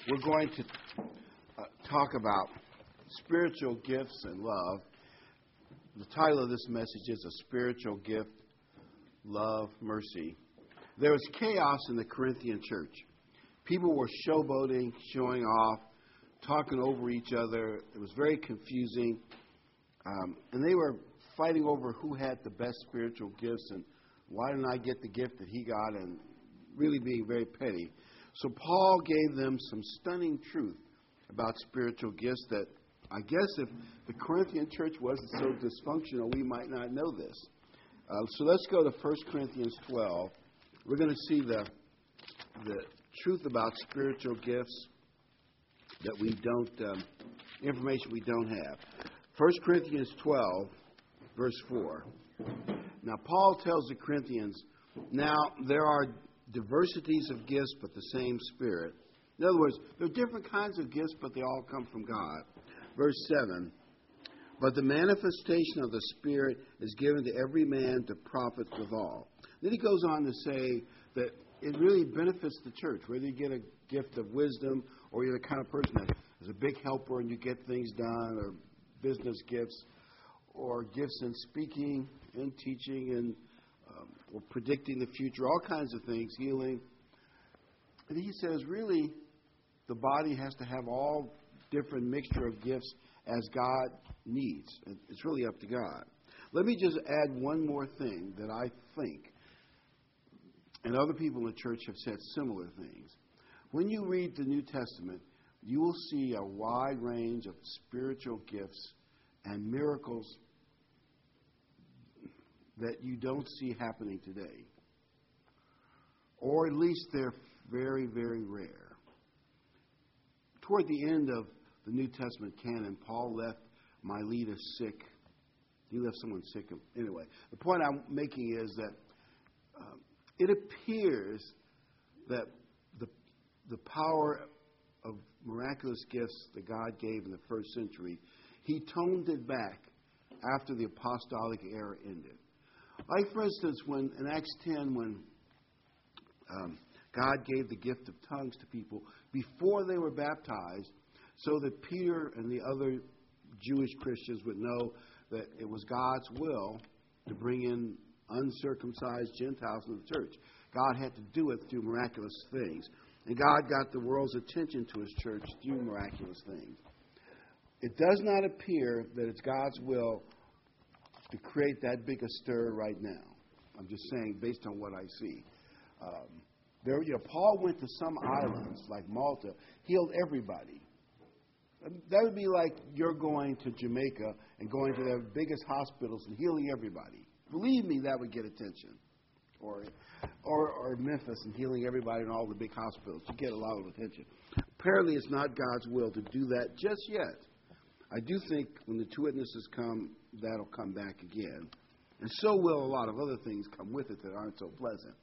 We're going to talk about spiritual gifts and love. The title of this message is A Spiritual Gift, Love, Mercy. There was chaos in the Corinthian church. People were showboating, showing off, talking over each other. It was very confusing. And they were fighting over who had the best spiritual gifts and why didn't I get the gift that he got, and really being very petty. So Paul gave them some stunning truth about spiritual gifts that I guess if the Corinthian church wasn't so dysfunctional, we might not know this. So let's go to 1 Corinthians 12. We're going to see the truth about spiritual gifts that we don't, information we don't have. 1 Corinthians 12, verse 4. Now, Paul tells the Corinthians, now there are diversities of gifts, but the same Spirit. In other words, there are different kinds of gifts, but they all come from God. Verse 7, but the manifestation of the Spirit is given to every man to profit withal. Then he goes on to say that it really benefits the church, whether you get a gift of wisdom or you're the kind of person that is a big helper and you get things done, or business gifts, or gifts in speaking and teaching and or predicting the future, all kinds of things, healing. And he says, really, the body has to have all different mixture of gifts as God needs. It's really up to God. Let me just add one more thing that I think, and other people in the church have said similar things. When you read the New Testament, you will see a wide range of spiritual gifts and miracles that you don't see happening today. Or at least they're very, very rare. Toward the end of the New Testament canon, Paul left Miletus sick. He left someone sick. Anyway, the point I'm making is that it appears that the power of miraculous gifts that God gave in the first century, he toned it back after the apostolic era ended. Like, for instance, when in Acts 10, when God gave the gift of tongues to people before they were baptized, so that Peter and the other Jewish Christians would know that it was God's will to bring in uncircumcised Gentiles in the church. God had to do it through miraculous things. And God got the world's attention to his church through miraculous things. It does not appear that it's God's will to create that big a stir right now. I'm just saying based on what I see. Paul went to some islands like Malta, healed everybody. That would be like you're going to Jamaica and going to the biggest hospitals and healing everybody. Believe me, that would get attention. Or Memphis and healing everybody in all the big hospitals. You get a lot of attention. Apparently, it's not God's will to do that just yet. I do think when the two witnesses come, that'll come back again. And so will a lot of other things come with it that aren't so pleasant.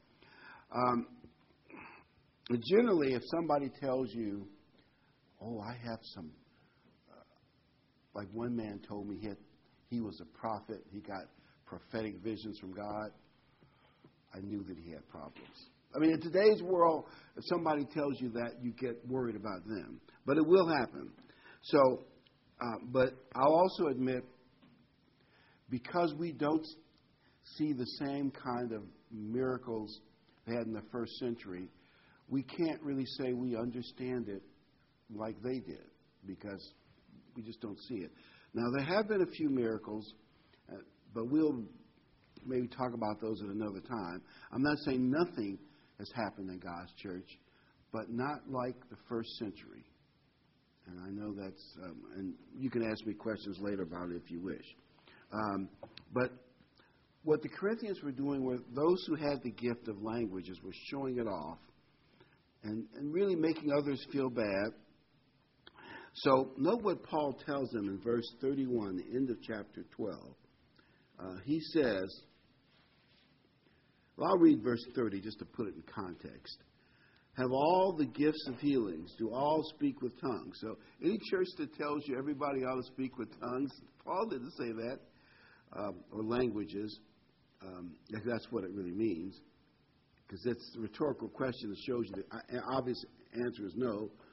Generally, if somebody tells you, oh, I have some, like one man told me he was a prophet, he got prophetic visions from God, I knew that he had problems. I mean, in today's world, if somebody tells you that, you get worried about them. But it will happen. So, but I'll also admit, because we don't see the same kind of miracles they had in the first century, we can't really say we understand it like they did, because we just don't see it. Now, there have been a few miracles, but we'll maybe talk about those at another time. I'm not saying nothing has happened in God's church, but not like the first century. And I know that's, and you can ask me questions later about it if you wish. But what the Corinthians were doing were those who had the gift of languages were showing it off and really making others feel bad. So note what Paul tells them in verse 31, the end of chapter 12. He says, well, I'll read verse 30 just to put it in context. Have all the gifts of healings, do all speak with tongues. So any church that tells you everybody ought to speak with tongues, Paul didn't say that, or languages, if that's what it really means, because it's a rhetorical question that shows you the obvious answer is no.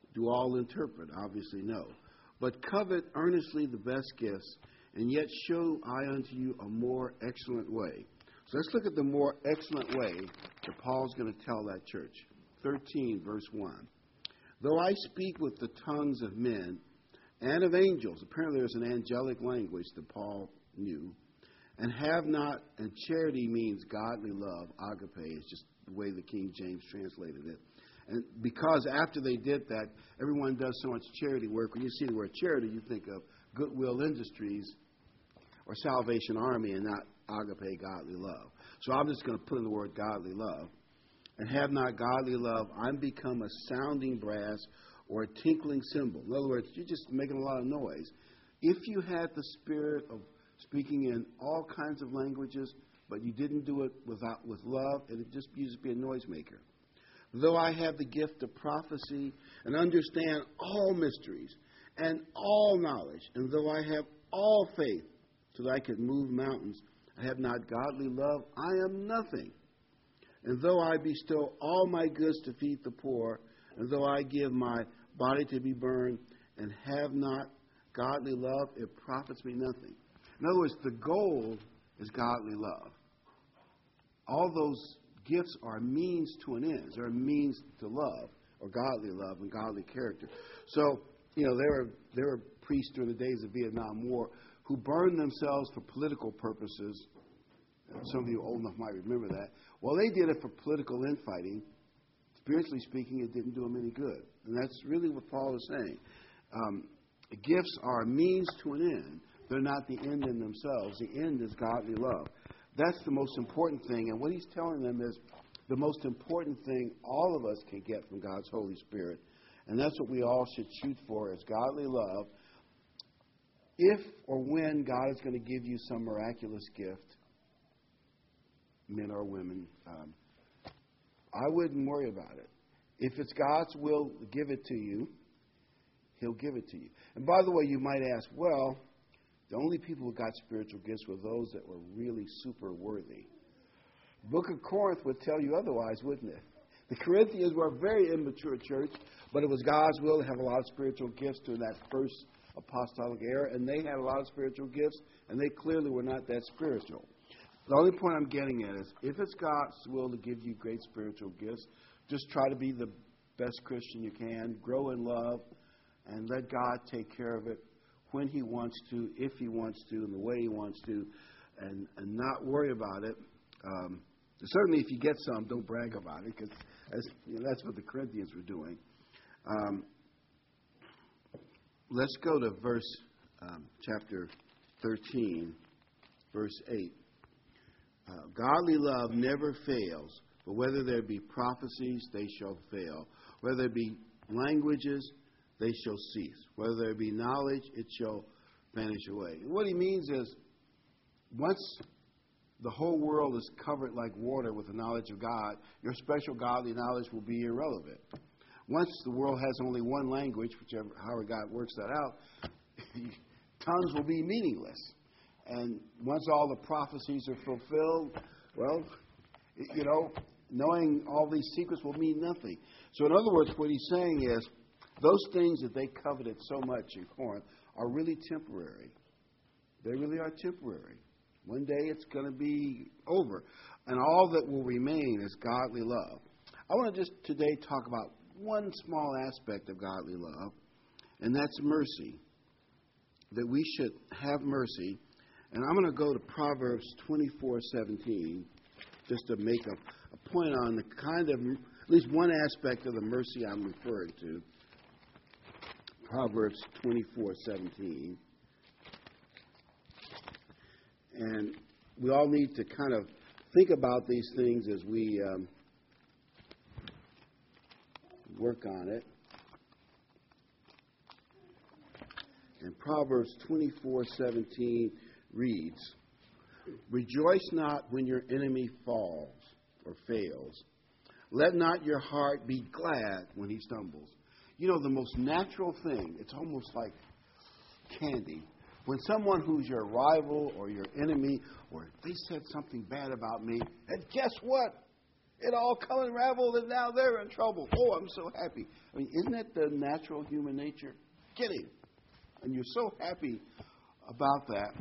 Do all interpret? Obviously, no. But covet earnestly the best gifts, and yet show I unto you a more excellent way. So let's look at the more excellent way that Paul's going to tell that church. 13, verse 1. Though I speak with the tongues of men and of angels, apparently there's an angelic language that Paul knew, and have not, and charity means godly love, agape is just the way the King James translated it. And because after they did that, everyone does so much charity work. When you see the word charity, you think of Goodwill Industries or Salvation Army and not agape, godly love. So I'm just going to put in the word godly love. And have not godly love, I'm become a sounding brass or a tinkling cymbal. In other words, you're just making a lot of noise. If you had the spirit of speaking in all kinds of languages, but you didn't do it with love, you'd just be a noisemaker. Though I have the gift of prophecy and understand all mysteries and all knowledge, and though I have all faith so that I could move mountains, I have not godly love, I am nothing. And though I bestow all my goods to feed the poor, and though I give my body to be burned, and have not godly love, it profits me nothing. In other words, the goal is godly love. All those gifts are means to an end. They're a means to love, or godly love and godly character. So, there were priests during the days of the Vietnam War who burned themselves for political purposes. Some of you old enough might remember that. Well, they did it for political infighting. Spiritually speaking, it didn't do them any good. And that's really what Paul is saying. Gifts are a means to an end. They're not the end in themselves. The end is godly love. That's the most important thing. And what he's telling them is the most important thing all of us can get from God's Holy Spirit. And that's what we all should shoot for, is godly love. If or when God is going to give you some miraculous gift, men or women, I wouldn't worry about it. If it's God's will to give it to you, He'll give it to you. And by the way, you might ask, well, the only people who got spiritual gifts were those that were really super worthy. The Book of Corinth would tell you otherwise, wouldn't it? The Corinthians were a very immature church, but it was God's will to have a lot of spiritual gifts during that first apostolic era, and they had a lot of spiritual gifts, and they clearly were not that spiritual. The only point I'm getting at is, if it's God's will to give you great spiritual gifts, just try to be the best Christian you can, grow in love, and let God take care of it when He wants to, if He wants to, and the way He wants to, and not worry about it. Certainly, if you get some, don't brag about it, because that's what the Corinthians were doing. Let's go to chapter 13, verse 8. Godly love never fails, but whether there be prophecies, they shall fail. Whether there be languages, they shall cease. Whether there be knowledge, it shall vanish away. And what he means is, once the whole world is covered like water with the knowledge of God, your special godly knowledge will be irrelevant. Once the world has only one language, however God works that out, tongues will be meaningless. And once all the prophecies are fulfilled, well, knowing all these secrets will mean nothing. So in other words, what he's saying is, those things that they coveted so much in Corinth are really temporary. They really are temporary. One day it's going to be over. And all that will remain is godly love. I want to just today talk about one small aspect of godly love, and that's mercy. That we should have mercy. And I'm going to go to Proverbs 24:17 just to make a point on the kind of, at least one aspect of the mercy I'm referring to. Proverbs 24:17. And we all need to kind of think about these things as we work on it. And Proverbs 24:17 reads, "Rejoice not when your enemy falls or fails. Let not your heart be glad when he stumbles." The most natural thing, it's almost like candy. When someone who's your rival or your enemy, or they said something bad about me, and guess what? It all come unraveled, and now they're in trouble. Oh, I'm so happy. I mean, isn't that the natural human nature? Kidding. And you're so happy about that.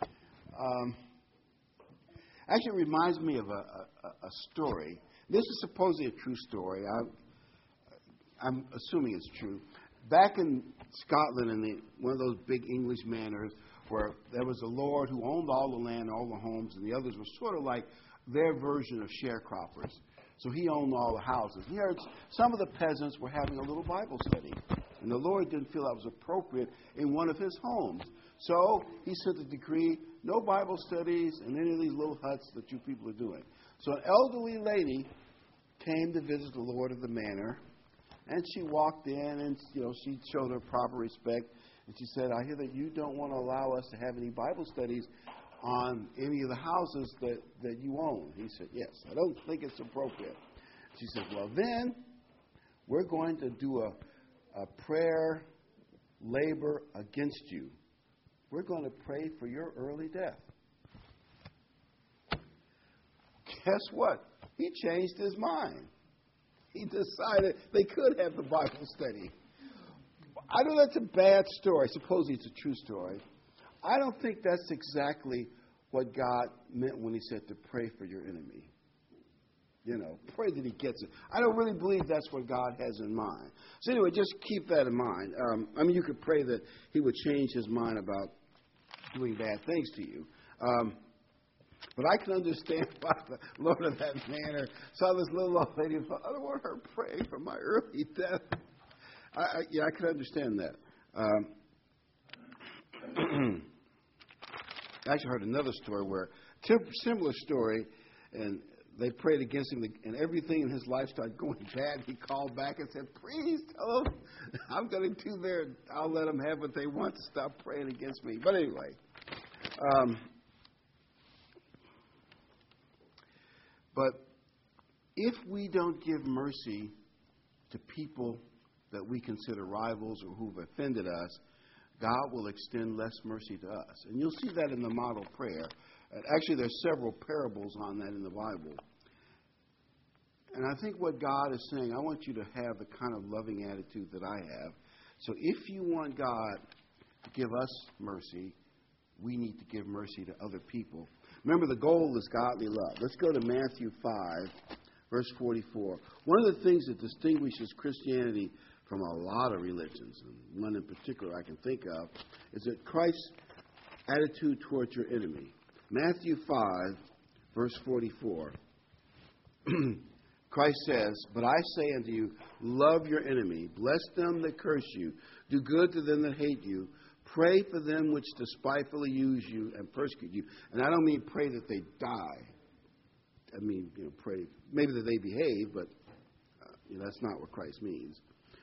Actually, it reminds me of a story. This is supposedly a true story. I'm assuming it's true. Back in Scotland, in one of those big English manors, where there was a lord who owned all the land, all the homes, and the others were sort of like their version of sharecroppers. So he owned all the houses. He heard some of the peasants were having a little Bible study, and the Lord didn't feel that was appropriate in one of his homes. So he sent a decree, no Bible studies in any of these little huts that you people are doing. So an elderly lady came to visit the lord of the manor, and she walked in, and she showed her proper respect, and she said, I hear that you don't want to allow us to have any Bible studies on any of the houses that you own. He said, yes, I don't think it's appropriate. She said, well, then we're going to do a prayer labor against you. We're going to pray for your early death. Guess what? He changed his mind. He decided they could have the Bible study. I know that's a bad story. Supposedly it's a true story. I don't think that's exactly what God meant when he said to pray for your enemy. Pray that he gets it. I don't really believe that's what God has in mind. So anyway, just keep that in mind. You could pray that he would change his mind about doing bad things to you. But I can understand why the Lord of that manor saw this little old lady and thought, I don't want her praying for my early death. I can understand that. I actually heard another story where, similar story, and they prayed against him, and everything in his life started going bad. He called back and said, please tell them I'm going to do their, I'll let them have what they want to stop praying against me. But anyway, but if we don't give mercy to people that we consider rivals or who've offended us, God will extend less mercy to us. And you'll see that in the model prayer. Actually, there's several parables on that in the Bible. And I think what God is saying, I want you to have the kind of loving attitude that I have. So if you want God to give us mercy, we need to give mercy to other people. Remember, the goal is godly love. Let's go to Matthew 5, verse 44. One of the things that distinguishes Christianity from a lot of religions, and one in particular I can think of, is that Christ's attitude towards your enemy. Matthew 5, verse 44. Christ says, but I say unto you, love your enemy, bless them that curse you, do good to them that hate you, pray for them which despitefully use you and persecute you. And I don't mean pray that they die. I mean, pray maybe that they behave, but that's not what Christ means.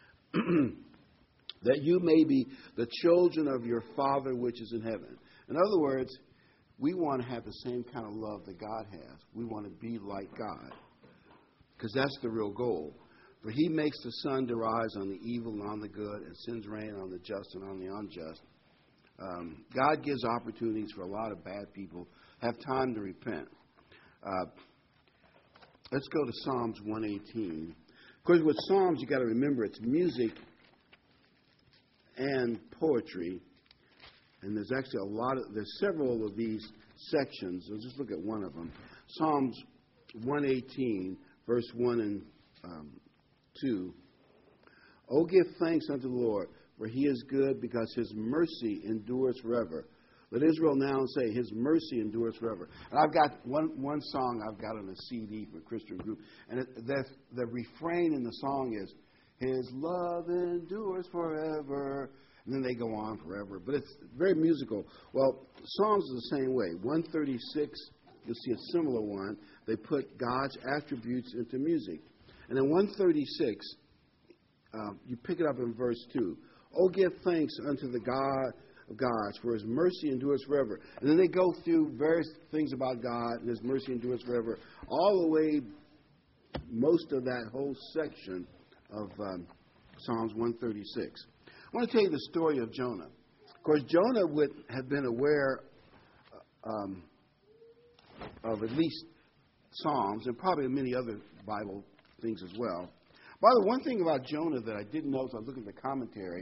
That you may be the children of your Father which is in heaven. In other words, we want to have the same kind of love that God has. We want to be like God, because that's the real goal. For he makes the sun to rise on the evil and on the good, and sends rain on the just and on the unjust. God gives opportunities for a lot of bad people have time to repent. Let's go to Psalms 118. Of course, with Psalms, you've got to remember it's music and poetry. And there's actually there's several of these sections. Let's just look at one of them. Psalms 118, verse 1 and 2. Oh, give thanks unto the Lord, for he is good, because his mercy endures forever. Let Israel now say, his mercy endures forever. And I've got one song I've got on a CD for a Christian group, and the refrain in the song is, his love endures forever. And then they go on forever. But it's very musical. Well, Psalms is the same way. 136, you'll see a similar one. They put God's attributes into music. And in 136, you pick it up in verse 2. Oh, give thanks unto the God of gods, for his mercy endures forever. And then they go through various things about God, and his mercy endures forever, all the way, most of that whole section of Psalms 136. I want to tell you the story of Jonah. Of course, Jonah would have been aware of at least Psalms and probably many other Bible things as well. By the way, one thing about Jonah that I didn't know as I was looking at the commentary,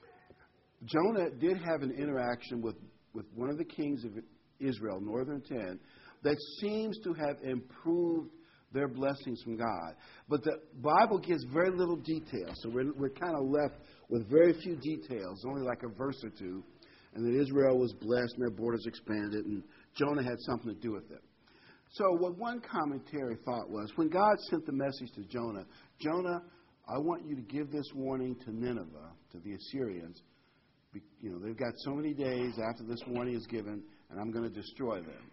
Jonah did have an interaction with one of the kings of Israel, Northern 10, that seems to have improved their blessings from God. But the Bible gives very little detail, so we're kind of left with very few details, only like a verse or two, and that Israel was blessed and their borders expanded, and Jonah had something to do with it. So what one commentary thought was, when God sent the message to Jonah, Jonah, I want you to give this warning to Nineveh, to the Assyrians. You know, they've got so many days after this warning is given, and I'm going to destroy them.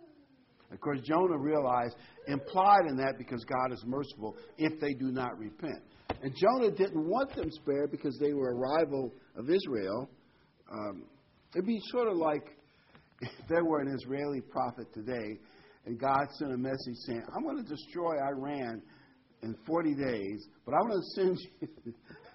Of course, Jonah realized, implied in that, because God is merciful if they do not repent. And Jonah didn't want them spared because they were a rival of Israel. It'd be sort of like if there were an Israeli prophet today and God sent a message saying, I'm going to destroy Iran in 40 days, but I'm going to send you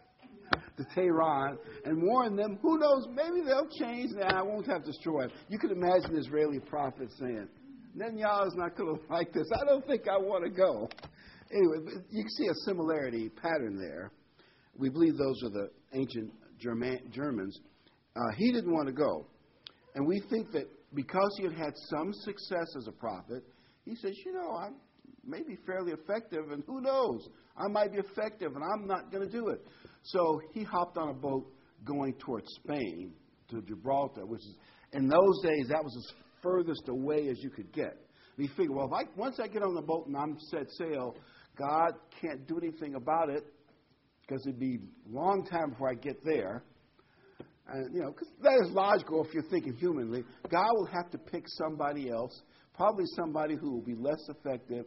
to Tehran and warn them. Who knows? Maybe they'll change and I won't have destroyed. You can imagine an Israeli prophet saying, Netanyahu is not going to like this. I don't think I want to go. Anyway, you can see a similarity pattern there. We believe those are the ancient Germans. He didn't want to go. And we think that because he had had some success as a prophet, he says, you know, I may be fairly effective, and who knows? I might be effective, and I'm not going to do it. So he hopped on a boat going towards Spain, to Gibraltar, which is, in those days, that was as furthest away as you could get. And he figured, well, once I get on the boat and I'm set sail, God can't do anything about it because it'd be a long time before I get there. And, you know, because that is logical if you're thinking humanly. God will have to pick somebody else, probably somebody who will be less effective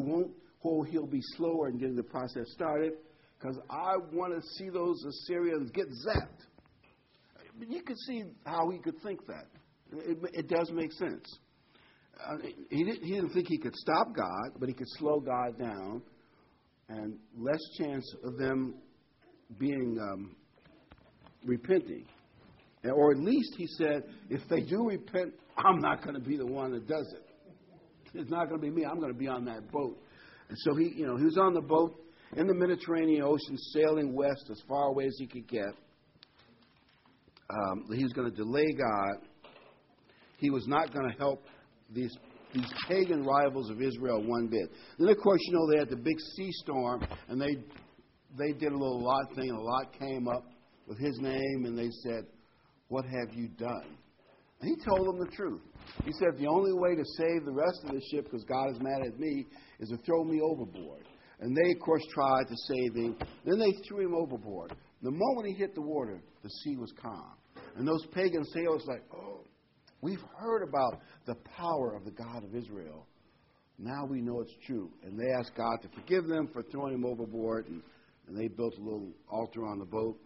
or he'll be slower in getting the process started, because I want to see those Assyrians get zapped. You could see how he could think that. It does make sense. He didn't think he could stop God, but he could slow God down, and less chance of them being repenting. Or at least he said, if they do repent, I'm not going to be the one that does it. It's not going to be me. I'm going to be on that boat. And so he was on the boat in the Mediterranean Ocean, sailing west as far away as he could get. He was going to delay God. He was not going to help these pagan rivals of Israel one bit. Then, of course, they had the big sea storm, and they did a little Lot thing, and Lot came up with his name, and they said, what have you done? And he told them the truth. He said, the only way to save the rest of the ship, because God is mad at me, is to throw me overboard. And they, of course, tried to save him. Then they threw him overboard. The moment he hit the water, the sea was calm. And those pagan sailors like, oh, we've heard about the power of the God of Israel. Now we know it's true. And they asked God to forgive them for throwing him overboard, and they built a little altar on the boat.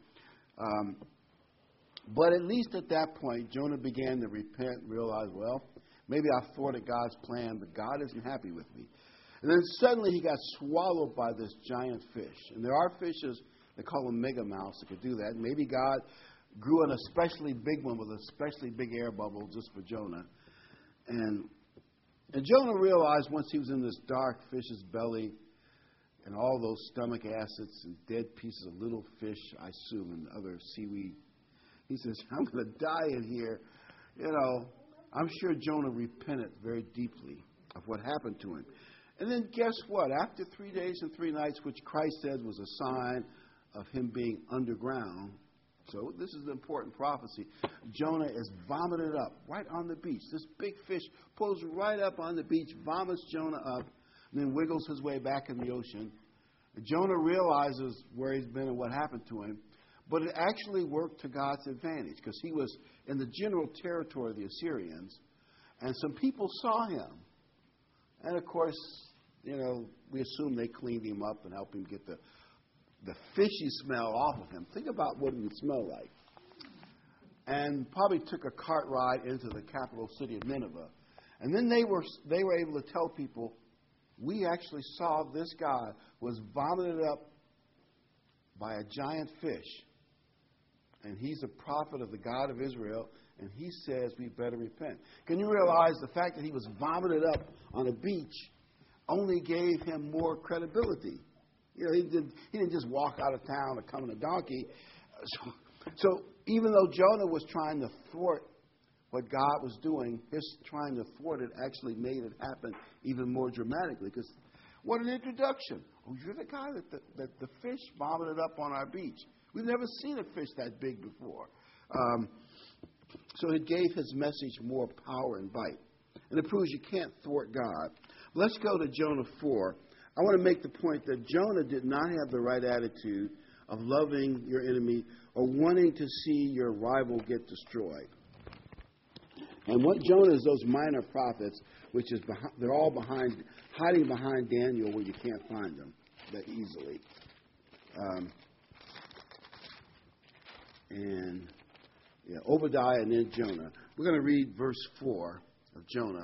But at least at that point, Jonah began to repent and realize, well, maybe I thwarted God's plan, but God isn't happy with me. And then suddenly he got swallowed by this giant fish. And there are fishes, they call them megamouths, that could do that. Maybe God grew an especially big one with an especially big air bubble just for Jonah. And Jonah realized once he was in this dark fish's belly and all those stomach acids and dead pieces of little fish, I assume, and other seaweed, he says, I'm going to die in here. I'm sure Jonah repented very deeply of what happened to him. And then guess what? After 3 days and 3 nights, which Christ said was a sign of him being underground, so this is an important prophecy, Jonah is vomited up right on the beach. This big fish pulls right up on the beach, vomits Jonah up, and then wiggles his way back in the ocean. And Jonah realizes where he's been and what happened to him. But it actually worked to God's advantage because he was in the general territory of the Assyrians, and some people saw him. And, of course, we assume they cleaned him up and helped him get the fishy smell off of him. Think about what it would smell like. And probably took a cart ride into the capital city of Nineveh. And then they were able to tell people, we actually saw this guy was vomited up by a giant fish. And he's a prophet of the God of Israel, and he says we better repent. Can you realize the fact that he was vomited up on a beach only gave him more credibility. You know, he didn't just walk out of town or come on a donkey. So even though Jonah was trying to thwart what God was doing, his trying to thwart it actually made it happen even more dramatically. Because what an introduction. Oh, you're the guy that the fish vomited up on our beach. We've never seen a fish that big before. So it gave his message more power and bite. And it proves you can't thwart God. Let's go to Jonah 4. I want to make the point that Jonah did not have the right attitude of loving your enemy or wanting to see your rival get destroyed. And what Jonah is those minor prophets, which is they're all hiding behind Daniel where you can't find them that easily. Obadiah and then Jonah. We're going to read verse 4 of Jonah.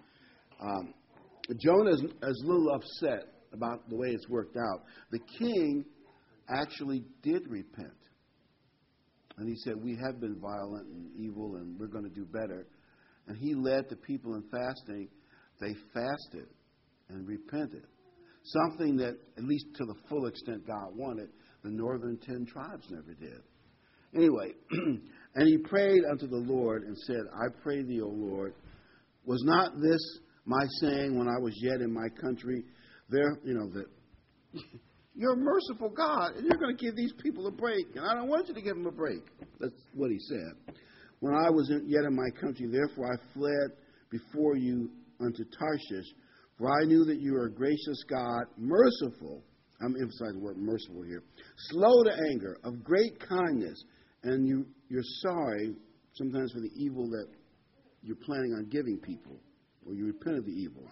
Jonah is a little upset about the way it's worked out. The king actually did repent. And he said, we have been violent and evil and we're going to do better. And he led the people in fasting. They fasted and repented. Something that, at least to the full extent God wanted, the northern 10 tribes never did. Anyway, and he prayed unto the Lord and said, I pray thee, O Lord, was not this my saying when I was yet in my country? That you're a merciful God, and you're going to give these people a break, and I don't want you to give them a break. That's what he said. When I was yet in my country, therefore I fled before you unto Tarshish, for I knew that you are a gracious God, merciful. I'm emphasizing the word merciful here. Slow to anger, of great kindness, and you're sorry sometimes for the evil that you're planning on giving people, or you repent of the evil.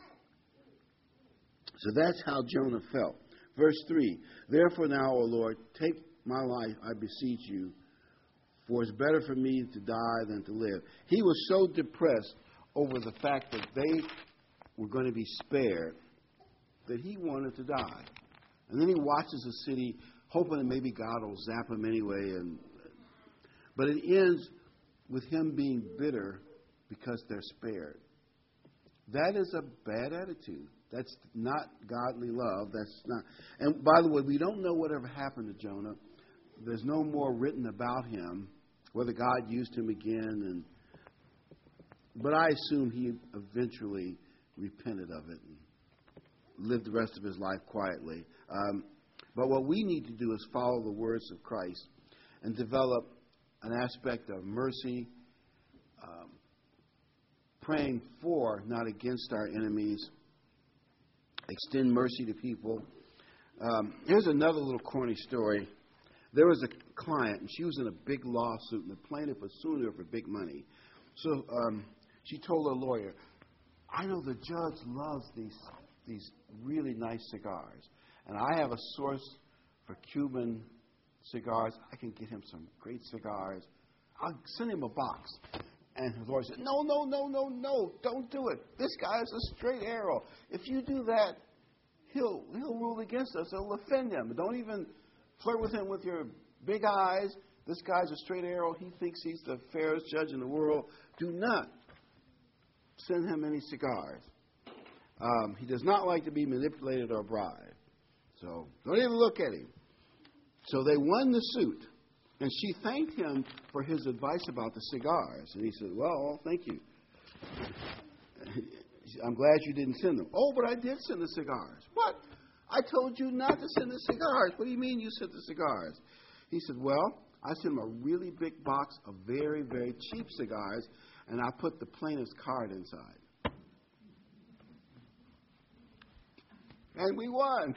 So that's how Jonah felt. Verse 3, therefore now, O Lord, take my life, I beseech you, for it's better for me to die than to live. He was so depressed over the fact that they were going to be spared that he wanted to die. And then he watches the city, hoping that maybe God will zap him anyway. But it ends with him being bitter because they're spared. That is a bad attitude. That's not godly love. That's not. And by the way, we don't know whatever happened to Jonah. There's no more written about him, whether God used him again. But I assume he eventually repented of it and lived the rest of his life quietly. But what we need to do is follow the words of Christ and develop an aspect of mercy, praying for, not against our enemies, extend mercy to people. Here's another little corny story. There was a client, and she was in a big lawsuit, and the plaintiff was suing her for big money. So she told her lawyer, I know the judge loves these really nice cigars, and I have a source for Cuban cigars. I can get him some great cigars. I'll send him a box. And his lawyer said, no, don't do it. This guy is a straight arrow. If you do that, he'll rule against us. It'll offend him. Don't even flirt with him with your big eyes. This guy's a straight arrow. He thinks he's the fairest judge in the world. Do not send him any cigars. He does not like to be manipulated or bribed. So don't even look at him. So they won the suit. And she thanked him for his advice about the cigars. And he said, well, thank you. I'm glad you didn't send them. Oh, but I did send the cigars. What? I told you not to send the cigars. What do you mean you sent the cigars? He said, well, I sent him a really big box of very, very cheap cigars, and I put the plaintiff's card inside. And we won.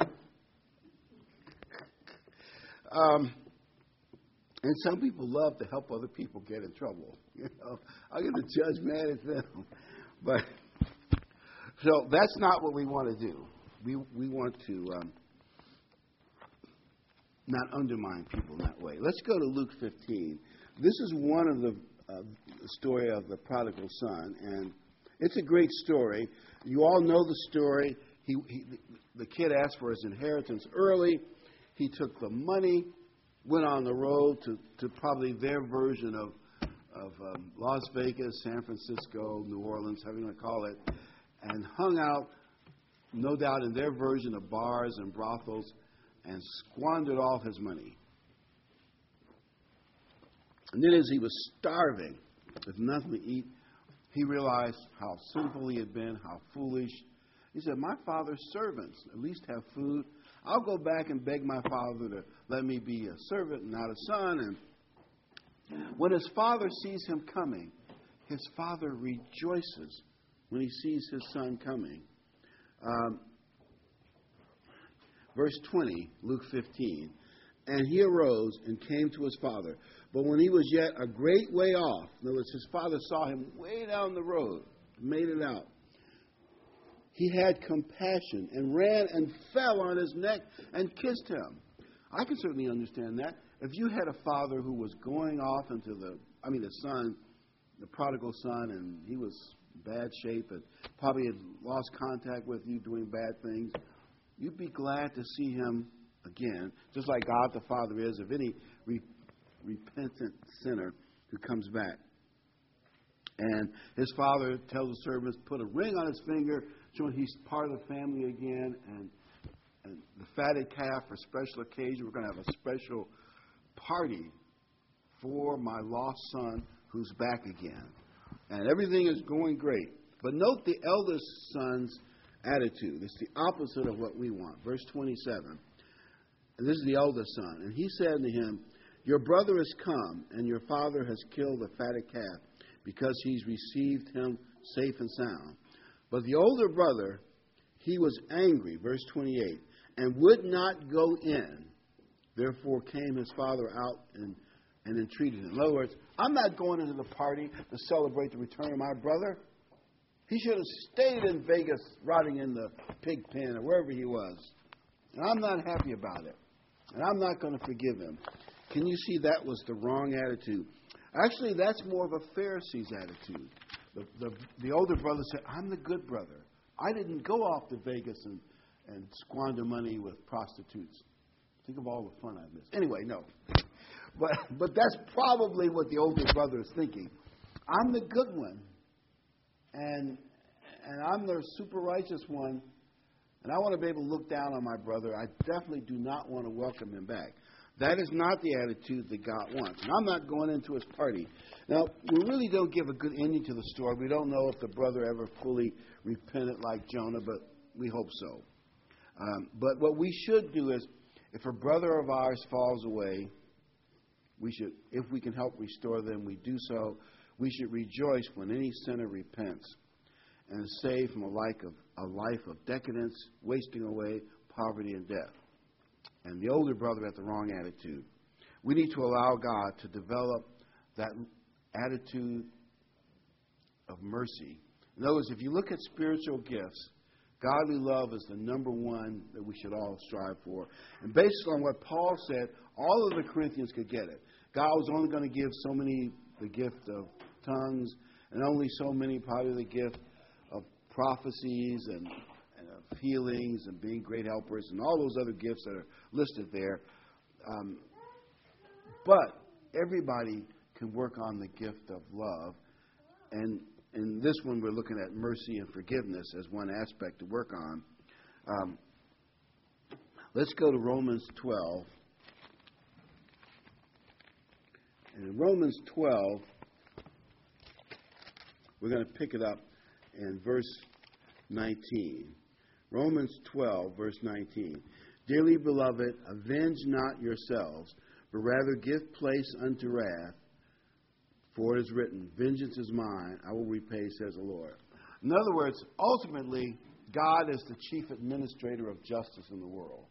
And some people love to help other people get in trouble. I get the judge mad at them. But so that's not what we want to do. We want to not undermine people in that way. Let's go to Luke 15. This is one of the story of the prodigal son, and it's a great story. You all know the story. The kid asked for his inheritance early. He took the money, went on the road to probably their version of Las Vegas, San Francisco, New Orleans, however you want to call it, and hung out no doubt in their version of bars and brothels, and squandered all his money. And then as he was starving, with nothing to eat, he realized how sinful he had been, how foolish. He said, my father's servants at least have food. I'll go back and beg my father to let me be a servant and not a son. And when his father sees him coming, his father rejoices when he sees his son coming. Verse 20, Luke 15. And he arose and came to his father. But when he was yet a great way off, in other words, his father saw him way down the road, made it out. He had compassion and ran and fell on his neck and kissed him. I can certainly understand that. If you had a father who was going off into the son, the prodigal son, and he was in bad shape and probably had lost contact with you doing bad things, you'd be glad to see him again, just like God the Father is of any repentant sinner who comes back. And his father tells the servants, put a ring on his finger, showing he's part of the family again, and the fatted calf for special occasion. We're going to have a special party for my lost son who's back again. And everything is going great. But note the eldest son's attitude. It's the opposite of what we want. Verse 27. And this is the eldest son. And he said to him, your brother has come, and your father has killed the fatted calf, because he's received him safe and sound. But the older brother, he was angry, verse 28, and would not go in. Therefore came his father out and entreated him. In other words, I'm not going into the party to celebrate the return of my brother. He should have stayed in Vegas, rotting in the pig pen or wherever he was. And I'm not happy about it. And I'm not going to forgive him. Can you see that was the wrong attitude? Actually, that's more of a Pharisee's attitude. The older brother said, I'm the good brother. I didn't go off to Vegas and squander money with prostitutes. Think of all the fun I missed. Anyway, no. But that's probably what the older brother is thinking. I'm the good one. And I'm the super righteous one. And I want to be able to look down on my brother. I definitely do not want to welcome him back. That is not the attitude that God wants. And I'm not going into his party. Now, we really don't give a good ending to the story. We don't know if the brother ever fully repented like Jonah, but we hope so. But what we should do is, if a brother of ours falls away, we should, if we can help restore them, we do so. We should rejoice when any sinner repents and is saved from a life of decadence, wasting away, poverty, and death. And the older brother had the wrong attitude. We need to allow God to develop that attitude of mercy. In other words, if you look at spiritual gifts, godly love is the number one that we should all strive for. And based on what Paul said, all of the Corinthians could get it. God was only going to give so many the gift of tongues, and only so many probably the gift of prophecies and of healings and being great helpers and all those other gifts that are listed there. But everybody can work on the gift of love. And in this one, we're looking at mercy and forgiveness as one aspect to work on. Let's go to Romans 12. And in Romans 12, we're going to pick it up in verse 19. Romans 12, verse 19. Dearly beloved, avenge not yourselves, but rather give place unto wrath. For it is written, vengeance is mine, I will repay, says the Lord. In other words, ultimately, God is the chief administrator of justice in the world.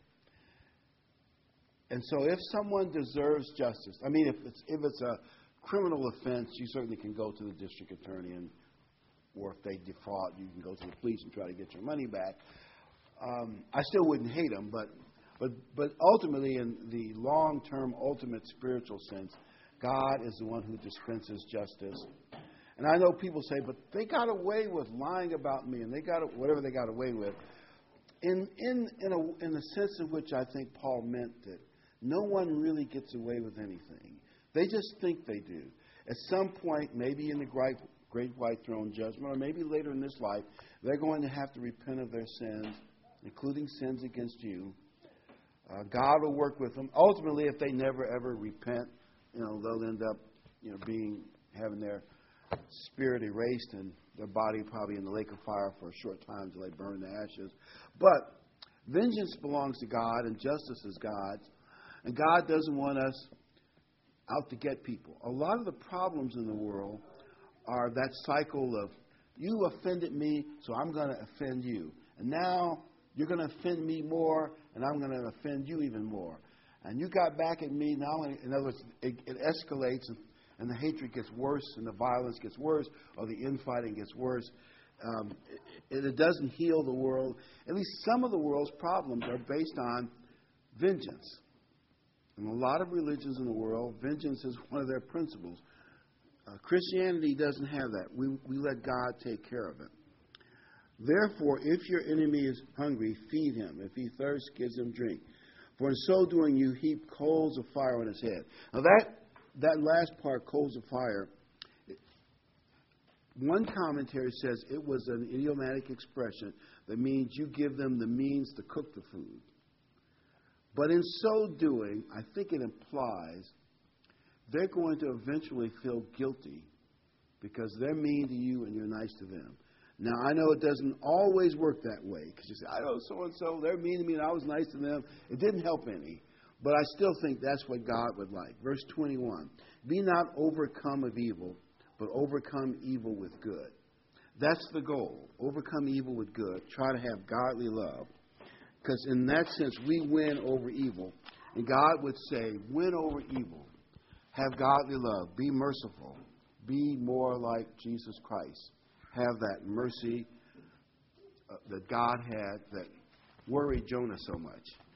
And so if someone deserves justice, I mean, if it's a criminal offense, you certainly can go to the district attorney, or if they default, you can go to the police and try to get your money back. I still wouldn't hate them, but ultimately, in the long-term, ultimate spiritual sense, God is the one who dispenses justice. And I know people say, but they got away with lying about me, and they got whatever they got away with. In the sense in which I think Paul meant that no one really gets away with anything. They just think they do. At some point, maybe in the great white throne judgment, or maybe later in this life, they're going to have to repent of their sins, including sins against you. God will work with them. Ultimately, if they never ever repent, they'll end up, having their spirit erased and their body probably in the lake of fire for a short time until they burn the ashes. But vengeance belongs to God and justice is God's. And God doesn't want us out to get people. A lot of the problems in the world are that cycle of, you offended me, so I'm going to offend you. And now you're going to offend me more, and I'm going to offend you even more. And you got back at me, now, in other words, it escalates, and the hatred gets worse, and the violence gets worse, or the infighting gets worse. It doesn't heal the world. At least some of the world's problems are based on vengeance. In a lot of religions in the world, vengeance is one of their principles. Christianity doesn't have that. We let God take care of it. Therefore, if your enemy is hungry, feed him. If he thirsts, give him drink. For in so doing, you heap coals of fire on his head. Now that last part, coals of fire, one commentary says it was an idiomatic expression that means you give them the means to cook the food. But in so doing, I think it implies they're going to eventually feel guilty because they're mean to you and you're nice to them. Now, I know it doesn't always work that way because you say, I know so-and-so, they're mean to me and I was nice to them. It didn't help any. But I still think that's what God would like. Verse 21, be not overcome of evil, but overcome evil with good. That's the goal. Overcome evil with good. Try to have godly love. Because in that sense, we win over evil. And God would say, win over evil. Have godly love. Be merciful. Be more like Jesus Christ. Have that mercy that God had that worried Jonah so much.